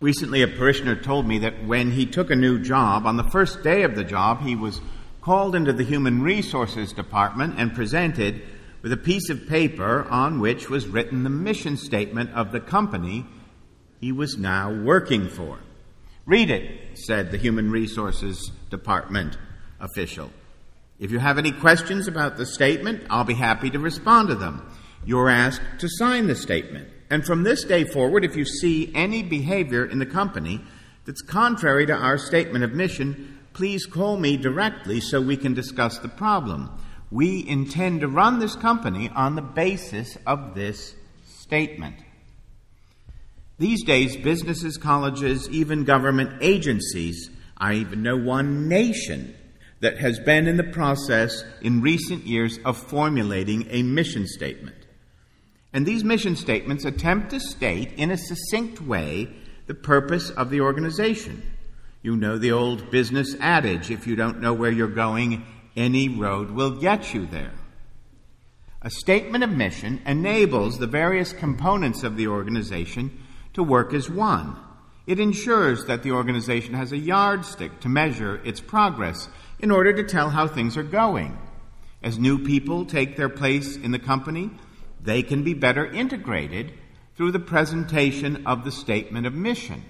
Recently, a parishioner told me that when he took a new job, on the first day of the job, he was called into the Human Resources Department and presented with a piece of paper on which was written the mission statement of the company he was now working for. "Read it," said the Human Resources Department official. "If you have any questions about the statement, I'll be happy to respond to them. You're asked to sign the statement. And from this day forward, if you see any behavior in the company that's contrary to our statement of mission, please call me directly so we can discuss the problem. We intend to run this company on the basis of this statement." These days, businesses, colleges, even government agencies, I even know one nation that has been in the process in recent years of formulating a mission statement. And these mission statements attempt to state in a succinct way the purpose of the organization. You know the old business adage, if you don't know where you're going, any road will get you there. A statement of mission enables the various components of the organization to work as one. It ensures that the organization has a yardstick to measure its progress in order to tell how things are going. As new people take their place in the company, they can be better integrated through the presentation of the statement of mission.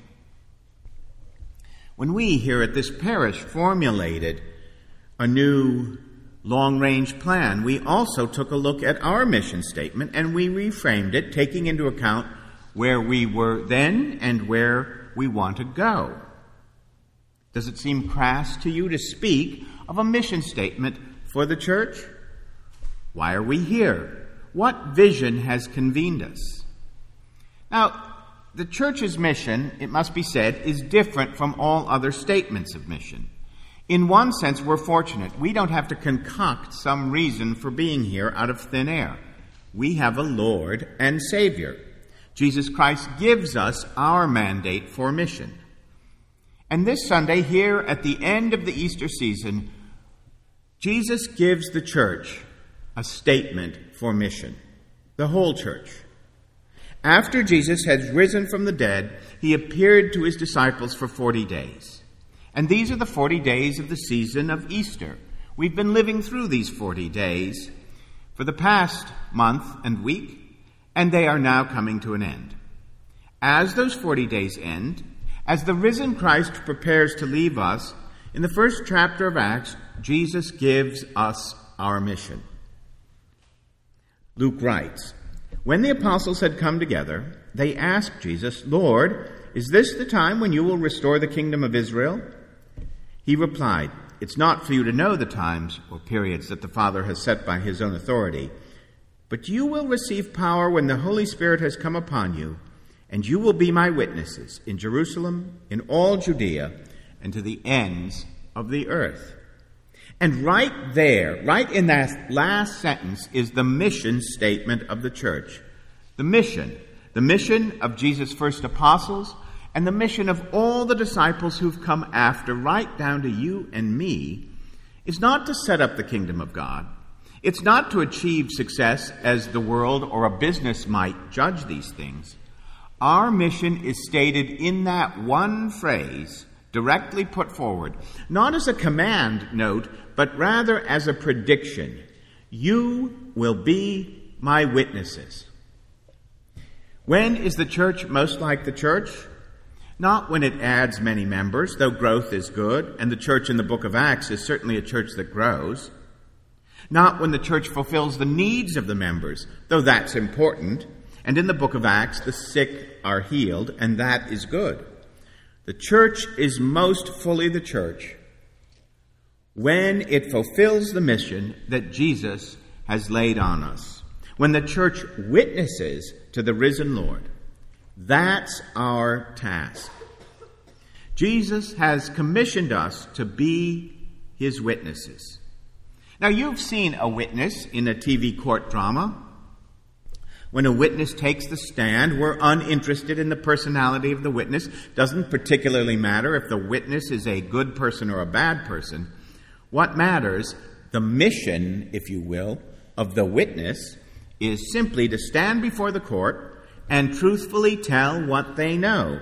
When we here at this parish formulated a new long-range plan, we also took a look at our mission statement and we reframed it, taking into account where we were then and where we want to go. Does it seem crass to you to speak of a mission statement for the church? Why are we here? What vision has convened us? Now, the church's mission, it must be said, is different from all other statements of mission. In one sense, we're fortunate. We don't have to concoct some reason for being here out of thin air. We have a Lord and Savior. Jesus Christ gives us our mandate for mission. And this Sunday, here at the end of the Easter season, Jesus gives the church a statement for mission. The whole church. After Jesus had risen from the dead, he appeared to his disciples for 40 days. And these are the 40 days of the season of Easter. We've been living through these 40 days for the past month and week, and they are now coming to an end. As those 40 days end, as the risen Christ prepares to leave us, in the first chapter of Acts, Jesus gives us our mission. Luke writes, "When the apostles had come together, they asked Jesus, 'Lord, is this the time when you will restore the kingdom of Israel?' He replied, 'It's not for you to know the times or periods that the Father has set by his own authority, but you will receive power when the Holy Spirit has come upon you, and you will be my witnesses in Jerusalem, in all Judea, and to the ends of the earth.'" And right there, right in that last sentence, is the mission statement of the church. The mission of Jesus' first apostles, and the mission of all the disciples who've come after, right down to you and me, is not to set up the kingdom of God. It's not to achieve success as the world or a business might judge these things. Our mission is stated in that one phrase, directly put forward, not as a command note, but rather as a prediction. You will be my witnesses. When is the church most like the church? Not when it adds many members, though growth is good, and the church in the book of Acts is certainly a church that grows. Not when the church fulfills the needs of the members, though that's important, and in the book of Acts the sick are healed, and that is good. The church is most fully the church when it fulfills the mission that Jesus has laid on us. When the church witnesses to the risen Lord. That's our task. Jesus has commissioned us to be his witnesses. Now, you've seen a witness in a TV court drama. When a witness takes the stand, we're uninterested in the personality of the witness. Doesn't particularly matter if the witness is a good person or a bad person. What matters, the mission, if you will, of the witness is simply to stand before the court and truthfully tell what they know.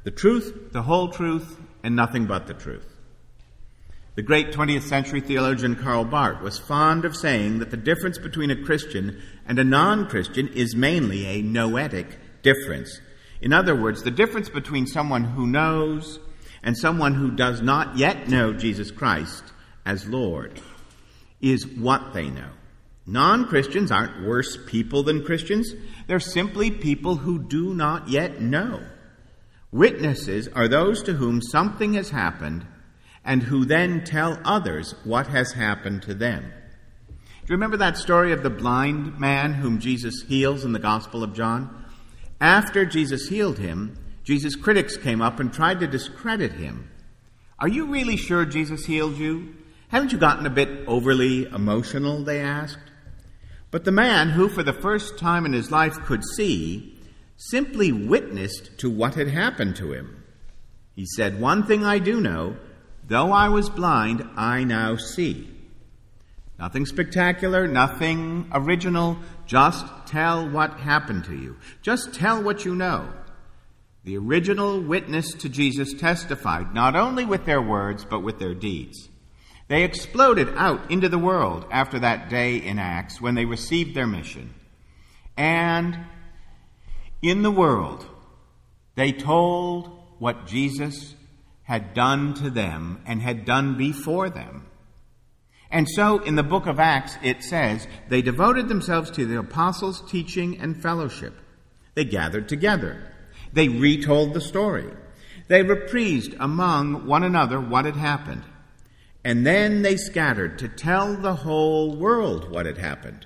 the truth, the whole truth, and nothing but the truth. The great 20th century theologian Karl Barth was fond of saying that the difference between a Christian and a non-Christian is mainly a noetic difference. In other words, the difference between someone who knows and someone who does not yet know Jesus Christ as Lord is what they know. Non-Christians aren't worse people than Christians. They're simply people who do not yet know. Witnesses are those to whom something has happened and who then tell others what has happened to them. Do you remember that story of the blind man whom Jesus heals in the Gospel of John? After Jesus healed him, Jesus' critics came up and tried to discredit him. Are you really sure Jesus healed you? Haven't you gotten a bit overly emotional, they asked. But the man, who for the first time in his life could see, simply witnessed to what had happened to him. He said, "One thing I do know, though I was blind, I now see." Nothing spectacular, nothing original, just tell what happened to you. Just tell what you know. The original witness to Jesus testified not only with their words, but with their deeds. They exploded out into the world after that day in Acts when they received their mission. And in the world, they told what Jesus had done to them and had done before them. And so in the book of Acts, it says, they devoted themselves to the apostles' teaching and fellowship. They gathered together. They retold the story. They reprised among one another what had happened. And then they scattered to tell the whole world what had happened.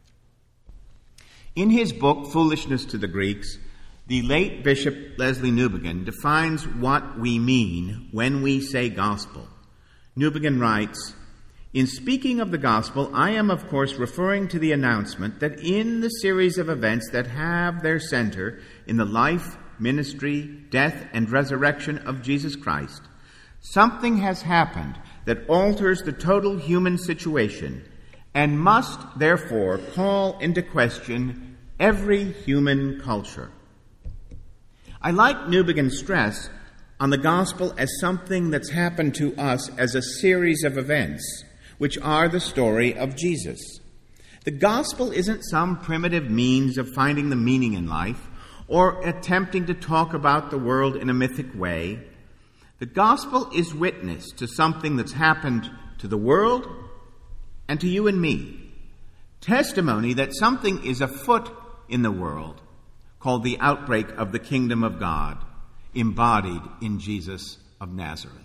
In his book, Foolishness to the Greeks, the late Bishop Leslie Newbigin defines what we mean when we say gospel. Newbigin writes, "In speaking of the gospel, I am of course referring to the announcement that in the series of events that have their center in the life, ministry, death, and resurrection of Jesus Christ, something has happened that alters the total human situation and must therefore call into question every human culture." I like Newbigin's stress on the gospel as something that's happened to us as a series of events, which are the story of Jesus. The gospel isn't some primitive means of finding the meaning in life or attempting to talk about the world in a mythic way. The gospel is witness to something that's happened to the world and to you and me. Testimony that something is afoot in the world, called the outbreak of the kingdom of God, embodied in Jesus of Nazareth.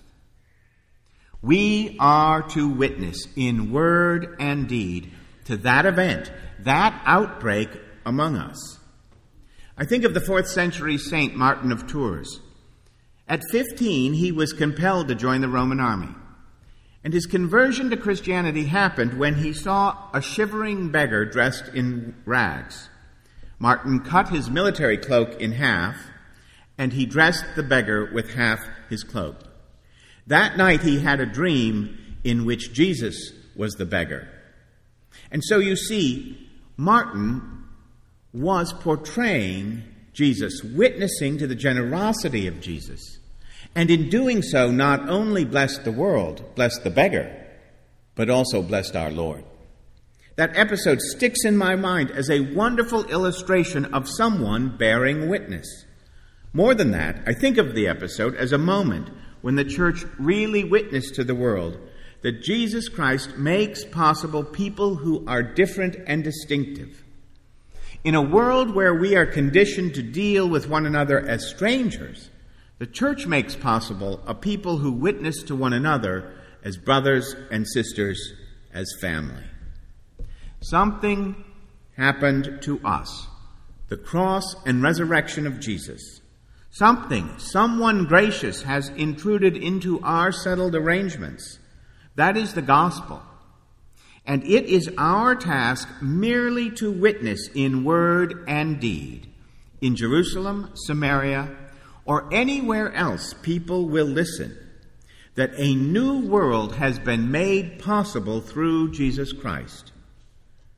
We are to witness in word and deed to that event, that outbreak among us. I think of the 4th century Saint Martin of Tours. At 15, he was compelled to join the Roman army. And his conversion to Christianity happened when he saw a shivering beggar dressed in rags. Martin cut his military cloak in half, and he dressed the beggar with half his cloak. That night he had a dream in which Jesus was the beggar. And so you see, Martin was portraying Jesus, witnessing to the generosity of Jesus. And in doing so, not only blessed the world, blessed the beggar, but also blessed our Lord. That episode sticks in my mind as a wonderful illustration of someone bearing witness. More than that, I think of the episode as a moment when the church really witnessed to the world that Jesus Christ makes possible people who are different and distinctive. In a world where we are conditioned to deal with one another as strangers, the church makes possible a people who witness to one another as brothers and sisters, as family. Something happened to us, the cross and resurrection of Jesus. Someone gracious has intruded into our settled arrangements. That is the gospel. And it is our task merely to witness in word and deed. In Jerusalem, Samaria, or anywhere else people will listen, that a new world has been made possible through Jesus Christ.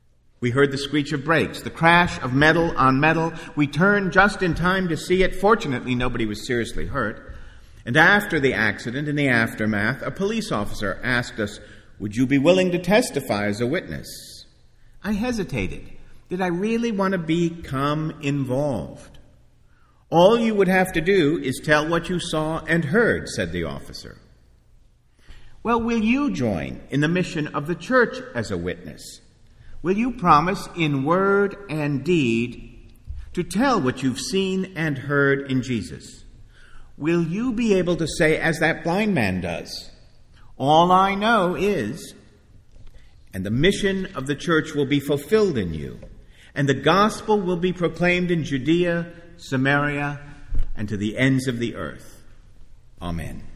We heard the screech of brakes, the crash of metal on metal. We turned just in time to see it. Fortunately, nobody was seriously hurt. And after the accident, in the aftermath, a police officer asked us, "Would you be willing to testify as a witness?" I hesitated. Did I really want to become involved? "All you would have to do is tell what you saw and heard," said the officer. "Well, will you join in the mission of the church as a witness? Will you promise in word and deed to tell what you've seen and heard in Jesus? Will you be able to say, as that blind man does, 'All I know is,' and the mission of the church will be fulfilled in you, and the gospel will be proclaimed in Judea, Samaria, and to the ends of the earth." Amen.